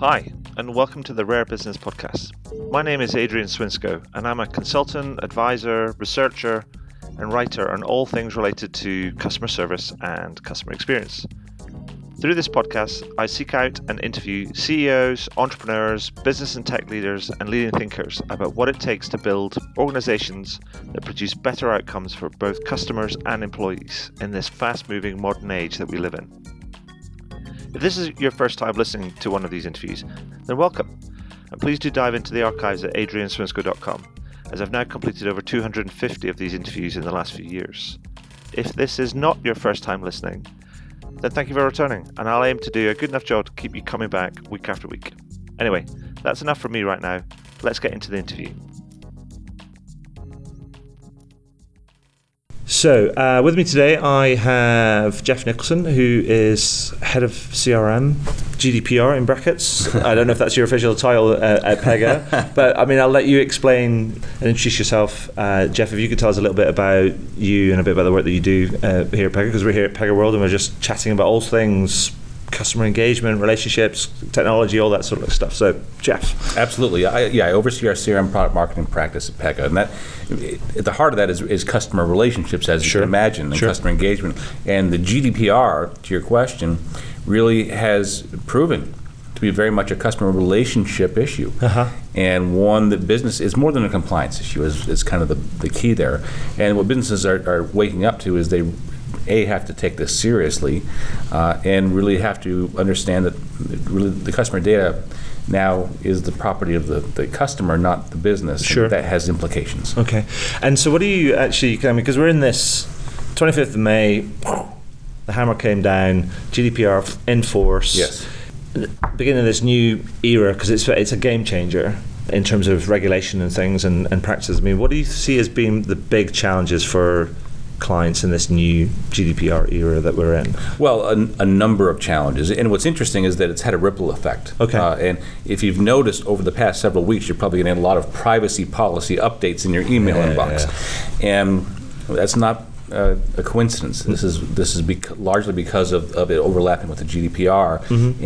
Hi, and welcome to the Rare Business Podcast. My name is Adrian Swinsko, and I'm a consultant, advisor, researcher, and writer on all things related to customer service and customer experience. Through this podcast, I seek out and interview CEOs, entrepreneurs, business and tech leaders, and leading thinkers about what it takes to build organizations that produce better outcomes for both customers and employees in this fast-moving modern age that we live in. If this is your first time listening to one of these interviews, then welcome, and please do dive into the archives at adrianswinsko.com, as I've now completed over 250 of these interviews in the last few years. If this is not your first time listening, then thank you for returning, and I'll aim to do a good enough job to keep you coming back week after week. Anyway, that's enough from me right now. Let's get into the interview. So, with me today, I have Jeff Nicholson, who is head of CRM, GDPR in brackets. I don't know if that's your official title at Pega, but I mean, I'll let you explain and introduce yourself. Jeff, if you could tell us a little bit about you and a bit about the work that you do here at Pega, because we're here at Pega World and we're just chatting about all things customer engagement, relationships, technology, all that sort of stuff. So, Jeff. Absolutely. I oversee our CRM product marketing practice at Pega. And that, at the heart of that is customer relationships, as you can imagine, and customer engagement. And the GDPR, to your question, really has proven to be very much a customer relationship issue. And one that business is more than a compliance issue, is kind of the key there. And what businesses are waking up to is they have to take this seriously and really have to understand that really the customer data now is the property of the customer, not the business. Sure. That has implications. Okay. And so what do you actually, because we're in this 25th of May, the hammer came down, GDPR in force. Yes. Beginning of this new era, because it's a game changer in terms of regulation and things and practices. I mean, what do you see as being the big challenges for clients in this new GDPR era that we're in? Well, a number of challenges. And what's interesting is that it's had a ripple effect. Okay. And if you've noticed over the past several weeks, you're probably getting a lot of privacy policy updates in your email inbox. And that's not a coincidence. This is largely because of it overlapping with the GDPR.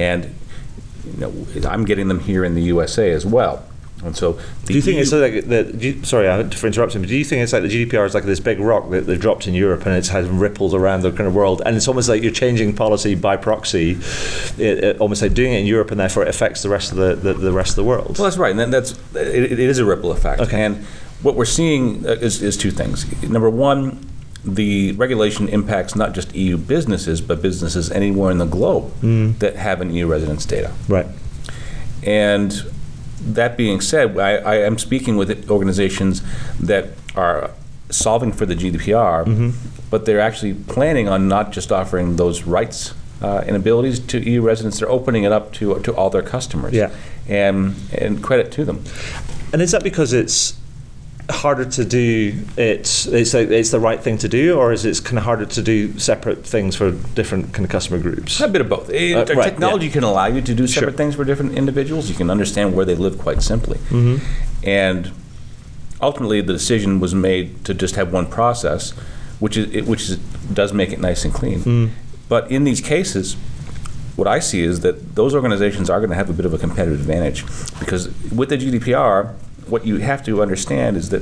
And I'm getting them here in the USA as well. And so, do you think it's like sorry, I had to interrupt him. But do you think it's like the GDPR is like this big rock that they've dropped in Europe and it's had ripples around the kind of world, and it's almost like you're changing policy by proxy, almost like doing it in Europe, and therefore it affects the rest of the rest of the world? Well, that's right, and it is a ripple effect. Okay. And what we're seeing is two things. Number one, the regulation impacts not just EU businesses, but businesses anywhere in the globe that have an EU residence data. Right. And that being said, I am speaking with organizations that are solving for the GDPR, but they're actually planning on not just offering those rights and abilities to EU residents, they're opening it up to all their customers. Yeah. And credit to them. And is that because it's harder to do it's the right thing to do, or is it kind of harder to do separate things for different kind of customer groups? A bit of both. Technology can allow you to do separate things for different individuals. You can understand where they live quite simply. And ultimately the decision was made to just have one process, which does make it nice and clean. But in these cases, what I see is that those organizations are going to have a bit of a competitive advantage, because with the GDPR, what you have to understand is that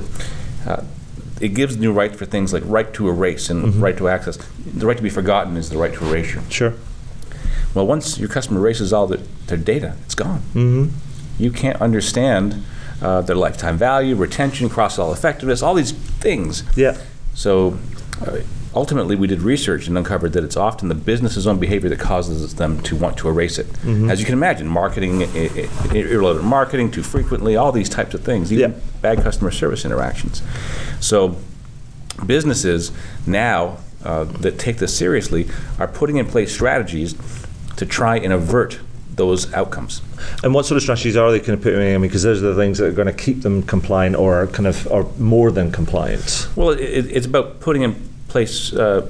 it gives new rights for things like right to erase and right to access. The right to be forgotten is the right to erasure. Sure. Well, once your customer erases all their data, it's gone. You can't understand their lifetime value, retention, cross-sell effectiveness, all these things. Yeah. So ultimately, we did research and uncovered that it's often the business's own behavior that causes them to want to erase it. As you can imagine, marketing, irrelevant marketing too frequently, all these types of things, even bad customer service interactions. So businesses now that take this seriously are putting in place strategies to try and avert those outcomes. And what sort of strategies are they kind of putting in? Because those are the things that are going to keep them compliant or more than compliant. Well, it's about putting in place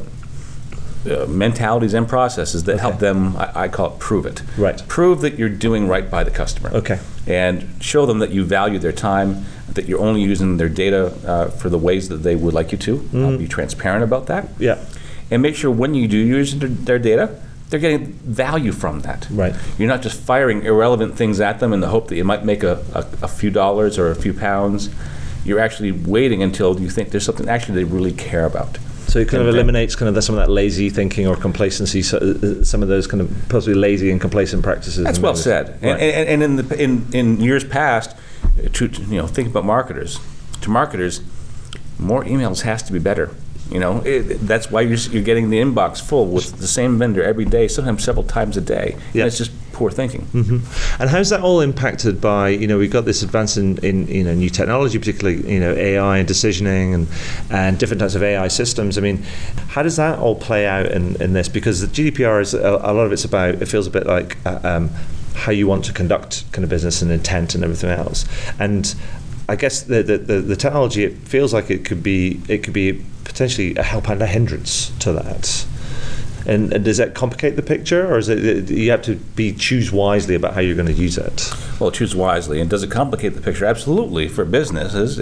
mentalities and processes that help them, I call it prove it. Right. Prove that you're doing right by the customer. Okay. And show them that you value their time, that you're only using their data for the ways that they would like you to. Be transparent about that. Yeah. And make sure when you do use their data, they're getting value from that. Right. You're not just firing irrelevant things at them in the hope that you might make a few dollars or a few pounds. You're actually waiting until you think there's something actually they really care about. So it kind of eliminates kind of some of that lazy thinking or complacency, some of those kind of possibly lazy and complacent practices. That's well said. Right. And in years past, think about marketers. To marketers, more emails has to be better. That's why you're getting the inbox full with the same vendor every day, sometimes several times a day. Yeah. And it's just poor thinking. Mm-hmm. And how's that all impacted by, we've got this advance in new technology, particularly, AI and decisioning and different types of AI systems. I mean, how does that all play out in this? Because the GDPR is, a lot of it's about, it feels a bit like how you want to conduct kind of business and intent and everything else. And I guess the technology, it feels like it could be potentially a help and a hindrance to that. And does that complicate the picture, or is it you have to choose wisely about how you're going to use it? Well, choose wisely. And does it complicate the picture? Absolutely, for businesses,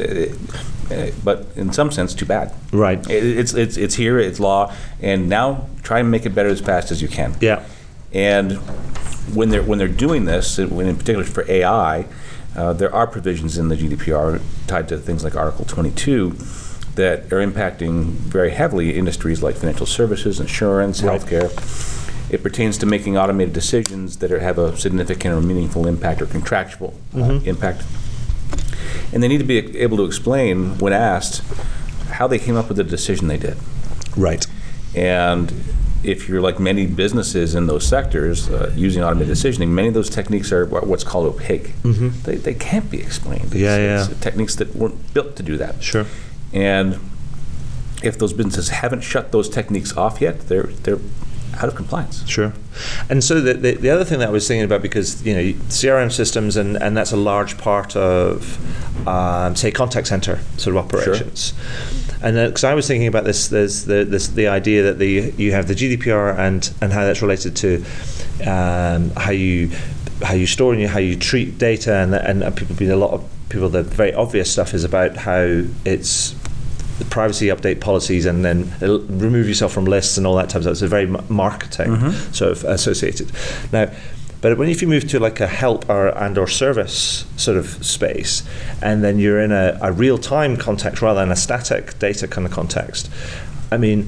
but in some sense, too bad. Right. It's here, it's law, and now try and make it better as fast as you can. Yeah. And when they're doing this, in particular for AI, there are provisions in the GDPR tied to things like Article 22 that are impacting very heavily industries like financial services, insurance, healthcare. It pertains to making automated decisions that have a significant or meaningful impact or contractual impact. And they need to be able to explain, when asked, how they came up with the decision they did. Right. And if you're like many businesses in those sectors using automated decisioning, many of those techniques are what's called opaque. Mm-hmm. They can't be explained. It's techniques that weren't built to do that. Sure. And if those businesses haven't shut those techniques off yet, they're out of compliance. Sure. And so the other thing that I was thinking about, because CRM systems and that's a large part of say contact center sort of operations. Sure. And because I was thinking about this, there's the idea that you have the GDPR and how that's related to how you store and how you treat data, and a lot of people, the very obvious stuff is about how it's the privacy update policies and then remove yourself from lists and all that type of stuff. It's a very marketing sort of associated. Now, but if you move to like a help or service sort of space, and then you're in a real-time context rather than a static data kind of context, I mean,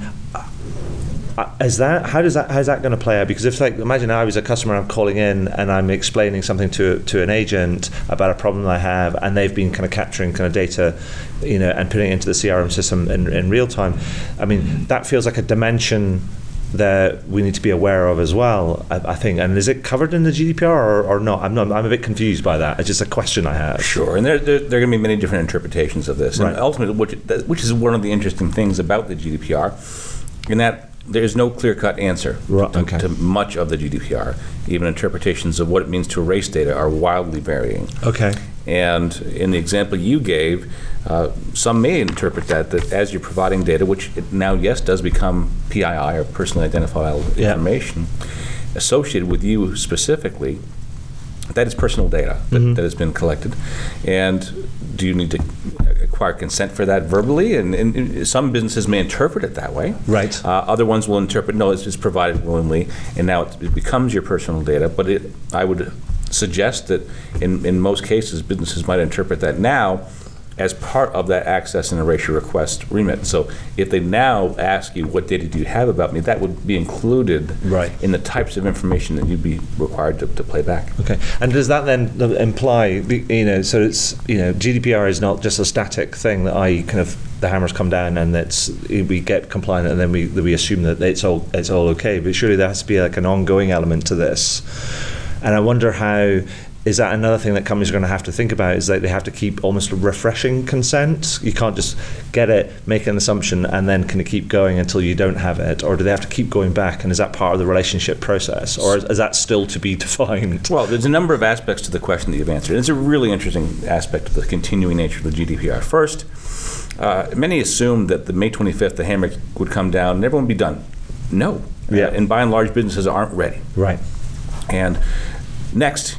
how's that going to play out? Because if, like, imagine I was a customer, I'm calling in and I'm explaining something to an agent about a problem I have, and they've been kind of capturing kind of data, and putting it into the CRM system in real time. I mean, that feels like a dimension that we need to be aware of as well, I think. And is it covered in the GDPR or not? I'm a bit confused by that. It's just a question I have. Sure, and there are going to be many different interpretations of this. Right. And ultimately, which is one of the interesting things about the GDPR, in that there's no clear-cut answer to much of the GDPR. Even interpretations of what it means to erase data are wildly varying. Okay. And in the example you gave, some may interpret that as you're providing data, which it now, yes, does become PII, or personally identifiable information, associated with you specifically, that is personal data that has been collected. And do you need to acquire consent for that verbally? And some businesses may interpret it that way. Right. Other ones will interpret, no, it's just provided willingly, and now it becomes your personal data. But I would suggest that in most cases, businesses might interpret that now as part of that access and erasure request remit. So if they now ask you, what data do you have about me, that would be included in the types of information that you'd be required to play back. Okay. And does that then imply, so it's, GDPR is not just a static thing that the hammers come down and we get compliant and then we assume that it's all okay, but surely there has to be like an ongoing element to this. And I wonder how, is that another thing that companies are going to have to think about, is that they have to keep almost refreshing consent? You can't just get it, make an assumption, and then kind of keep going until you don't have it? Or do they have to keep going back, and is that part of the relationship process? Or is that still to be defined? Well, there's a number of aspects to the question that you've answered. It's a really interesting aspect of the continuing nature of the GDPR. First, many assumed that the May 25th, the hammer would come down and everyone would be done. No. Yeah. And by and large, businesses aren't ready. Right. And next,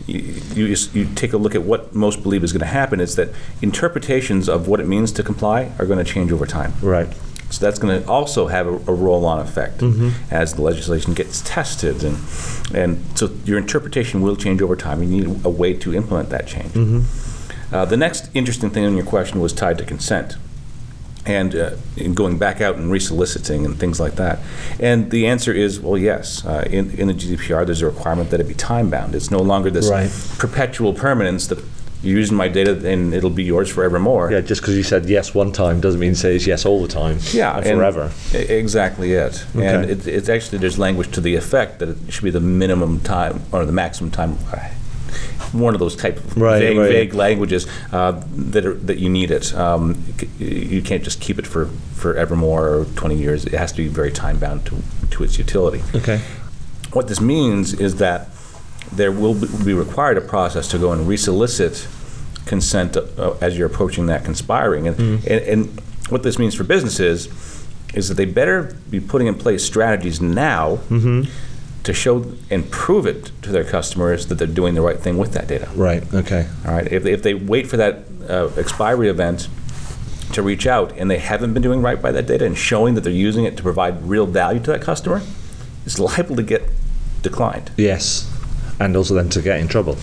you take a look at what most believe is going to happen, is that interpretations of what it means to comply are going to change over time. Right. So that's going to also have a roll-on effect as the legislation gets tested. And so your interpretation will change over time. You need a way to implement that change. The next interesting thing in your question was tied to consent. And going back out and resoliciting and things like that. And the answer is, well, yes. In the GDPR, there's a requirement that it be time-bound. It's no longer this perpetual permanence that you're using my data and it'll be yours forevermore. Yeah, just because you said yes one time doesn't mean it says yes all the time. Yeah, and forever. Exactly it. Okay. And it's actually, there's language to the effect that it should be the minimum time or the maximum time. One of those type of vague languages that you need it. You can't just keep it for forevermore or 20 years. It has to be very time bound to its utility. Okay. What this means is that there will be required a process to go and resolicit consent as you're approaching that conspiring. And what this means for businesses is that they better be putting in place strategies now to show and prove it to their customers that they're doing the right thing with that data. Right, okay. All right, if they wait for that expiry event to reach out and they haven't been doing right by that data and showing that they're using it to provide real value to that customer, it's liable to get declined. Yes, and also then to get in trouble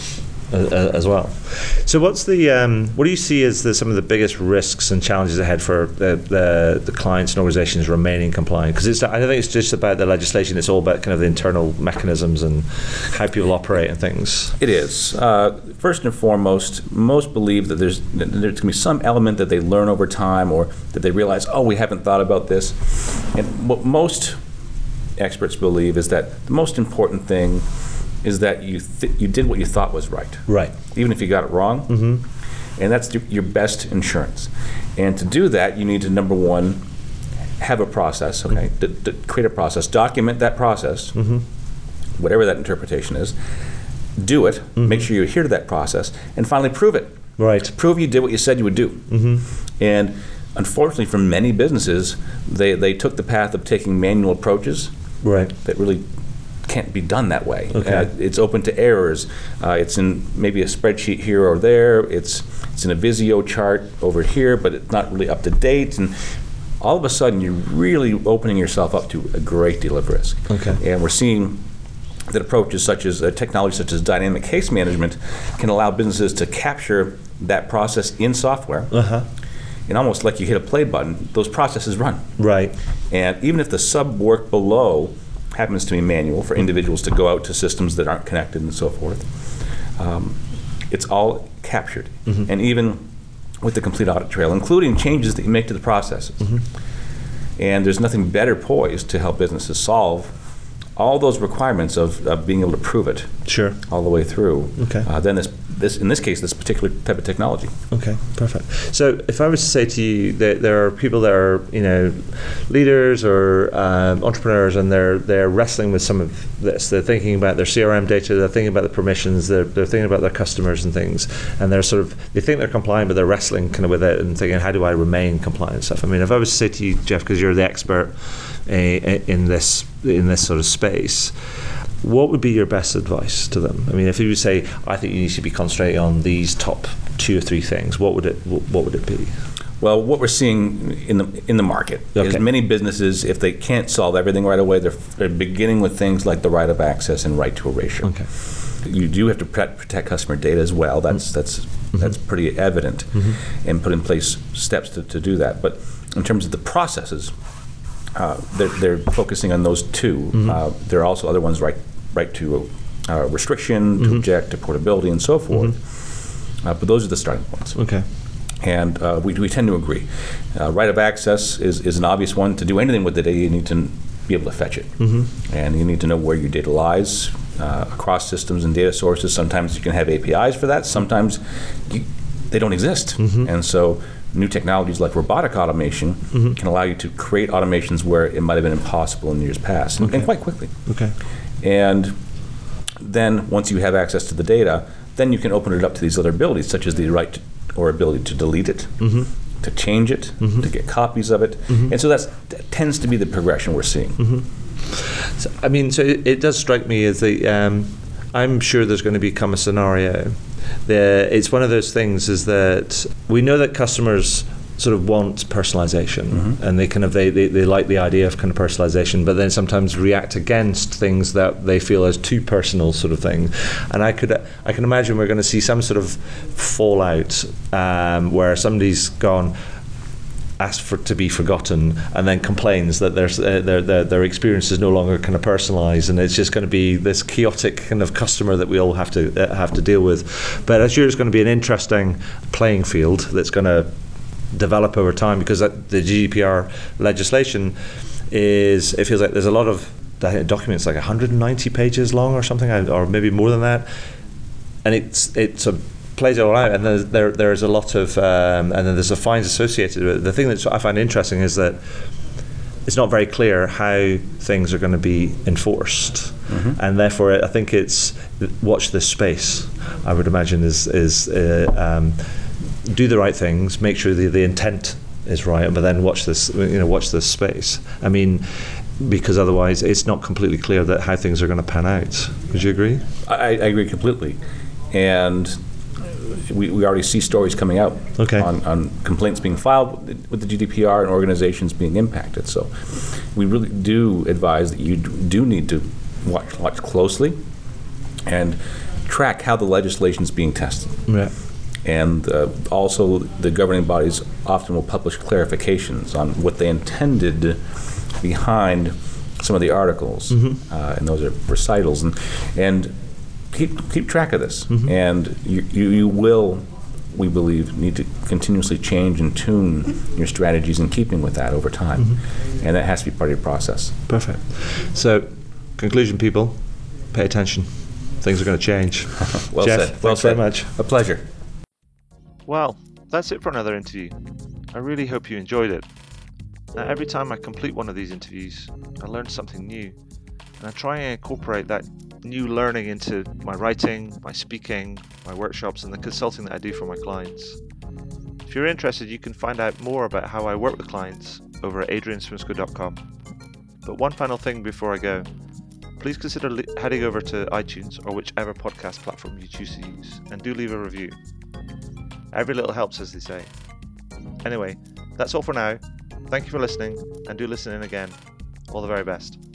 as well. So what's the what do you see as some of the biggest risks and challenges ahead for the clients and organizations remaining compliant? Because I don't think it's just about the legislation, it's all about kind of the internal mechanisms and how people operate and things. It is. First and foremost, most believe that there's going to be some element that they learn over time or that they realize, oh, we haven't thought about this. And what most experts believe is that the most important thing is that you did what you thought was right. Right. Even if you got it wrong. And that's your best insurance. And to do that, you need to, number one, have a process, okay? To create a process, document that process, whatever that interpretation is, do it, make sure you adhere to that process, and finally prove it. Right. Prove you did what you said you would do. And unfortunately for many businesses, they took the path of taking manual approaches that really can't be done that way. Okay. It's open to errors. It's in maybe a spreadsheet here or there. It's in a Visio chart over here, but it's not really up to date. And all of a sudden, you're really opening yourself up to a great deal of risk. Okay. And we're seeing that approaches such as technology such as dynamic case management can allow businesses to capture that process in software. And almost like you hit a play button, those processes run. Right. And even if the sub work below happens to be manual for individuals to go out to systems that aren't connected and so forth, it's all captured. And even with the complete audit trail, including changes that you make to the processes. And there's nothing better poised to help businesses solve all those requirements of being able to prove it all the way through. Then in this case, this particular type of technology. Okay, perfect. So if I was to say to you that there are people that are, leaders or entrepreneurs, and they're wrestling with some of this, they're thinking about their CRM data, they're thinking about the permissions, they're thinking about their customers and things, and they think they're compliant, but they're wrestling kind of with it and thinking, how do I remain compliant and stuff? I mean, if I was to say to you, Jeff, because you're the expert in this sort of space, what would be your best advice to them? I mean, if you would say, I think you need to be concentrating on these top 2 or 3 things, what would it be? Well, what we're seeing in the market is many businesses, if they can't solve everything right away, they're beginning with things like the right of access and right to erasure. Okay. You do have to protect customer data as well. That's pretty evident, and put in place steps to do that. But in terms of the processes, they're focusing on those 2. There are also other ones, right to restriction, to object, to portability, and so forth. But those are the starting points. Okay. And we tend to agree. Right of access is an obvious one. To do anything with the data, you need to be able to fetch it. And you need to know where your data lies across systems and data sources. Sometimes you can have APIs for that. Sometimes they don't exist. And so new technologies like robotic automation can allow you to create automations where it might have been impossible in years past, and quite quickly. Okay. And then once you have access to the data, then you can open it up to these other abilities, such as the right or ability to delete it, to change it, to get copies of it. And so that tends to be the progression we're seeing. So, I mean, so it does strike me as I'm sure there's going to become a scenario. It's one of those things is that we know that customers sort of want personalization, and they kind of they like the idea of kind of personalization, but then sometimes react against things that they feel as too personal sort of thing. And I can imagine we're going to see some sort of fallout where somebody's gone, asked for to be forgotten, and then complains that their experience is no longer kind of personalized, and it's just going to be this chaotic kind of customer that we all have to deal with. But Azure is going to be an interesting playing field that's going to develop over time, because the GDPR legislation it feels like there's a lot of documents, like 190 pages long or something, or maybe more than that, and it's a plays it all out, and there's a lot of and then there's the fines associated with it. The thing that I find interesting is that it's not very clear how things are going to be enforced, and therefore I think it's watch this space. I would imagine is do the right things, make sure the intent is right, but then watch this space. I mean, because otherwise it's not completely clear that how things are going to pan out. Would you agree? I agree completely, and we already see stories coming out on complaints being filed with the GDPR and organizations being impacted. So we really do advise that you do need to watch closely and track how the legislation is being tested. Yeah. And also the governing bodies often will publish clarifications on what they intended behind some of the articles, and those are recitals. And keep track of this, and you will, we believe, need to continuously change and tune your strategies in keeping with that over time, and that has to be part of your process. Perfect. So, conclusion, people, pay attention. Things are going to change. Well Jeff, said. Well thanks said. very much. A pleasure. Well, that's it for another interview. I really hope you enjoyed it. Now, every time I complete one of these interviews, I learn something new, and I try and incorporate that new learning into my writing, my speaking, my workshops, and the consulting that I do for my clients. If you're interested, you can find out more about how I work with clients over at adrianswinscoe.com. But one final thing before I go, please consider heading over to iTunes or whichever podcast platform you choose to use, and do leave a review. Every little helps, as they say. Anyway, that's all for now. Thank you for listening, and do listen in again. All the very best.